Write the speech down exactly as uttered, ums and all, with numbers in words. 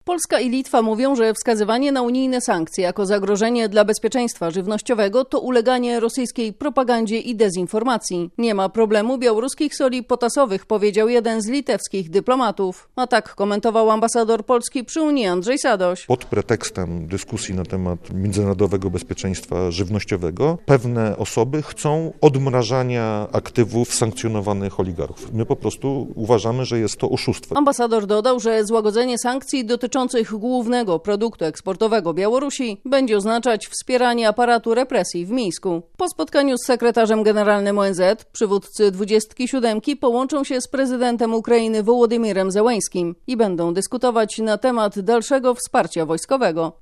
Polska i Litwa mówią, że wskazywanie na unijne sankcje jako zagrożenie dla bezpieczeństwa żywnościowego to uleganie rosyjskiej propagandzie i dezinformacji. Nie ma problemu białoruskich soli potasowych, powiedział jeden z litewskich dyplomatów. A tak komentował ambasador Polski przy Unii Andrzej Sadoś. Pod pretekstem dyskusji na temat międzynarodowego bezpieczeństwa żywnościowego pewne osoby chcą odmrażania aktywów sankcjonowanych oligarchów. My po prostu uważamy, że jest to oszustwo. Ambasador dodał, że złagodzenie sankcji dotyczących głównego produktu eksportowego Białorusi będzie oznaczać wspieranie aparatu represji w Mińsku. Po spotkaniu z sekretarzem generalnym O N Z przywódcy dwudziestki siódemki połączą się z prezydentem Ukrainy Wołodymirem Zełeńskim i będą dyskutować na temat dalszego wsparcia wojskowego.